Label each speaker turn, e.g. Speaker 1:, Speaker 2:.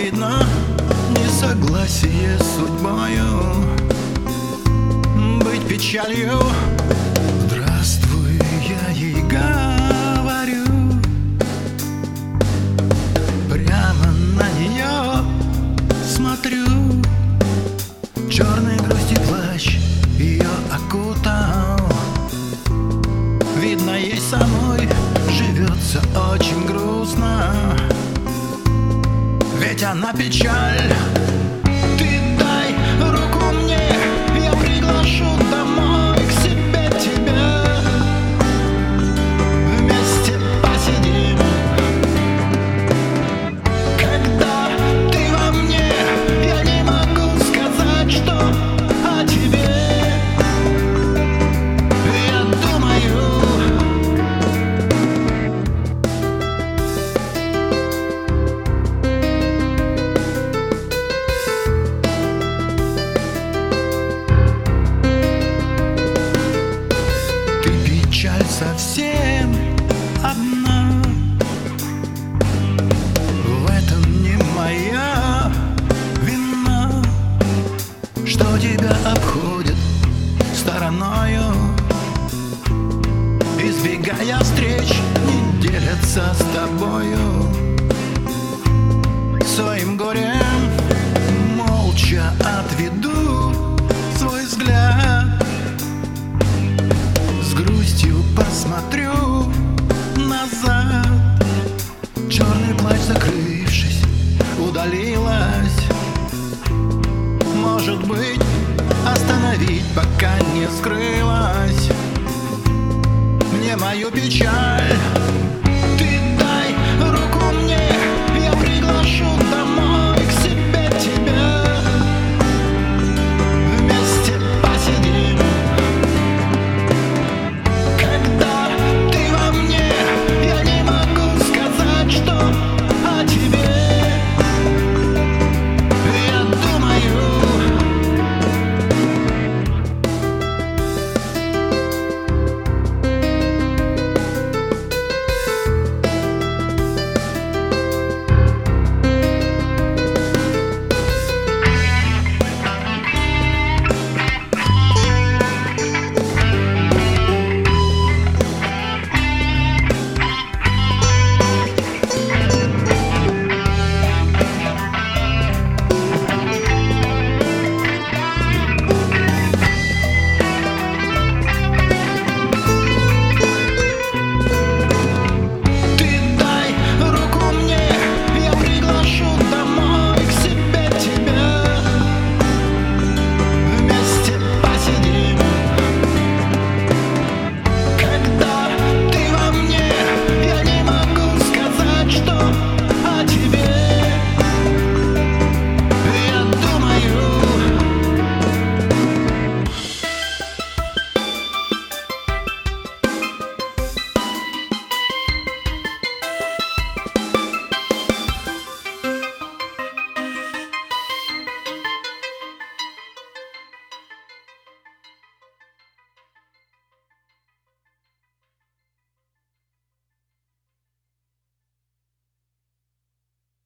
Speaker 1: видно несогласие с судьбою быть печалью. Здравствуй, я ей говорю, прямо на нее смотрю. Черный грусти плащ ее окутал. Видно, ей самой живется очень грустно, ведь она печаль. Ты дай руку мне, я приглашу домой к себе тебя. Вместе посидим. Когда ты во мне, я не могу сказать, что о тебе я думаю. Печаль совсем одна, в этом не моя вина, что тебя обходят стороною, избегая встреч, не делятся с тобою своим горем. Молча отведу свой взгляд, с грустью посмотрю назад. Черный плащ, закрывшись, удалилась. Может быть, остановить, пока не скрылась мне мою печаль.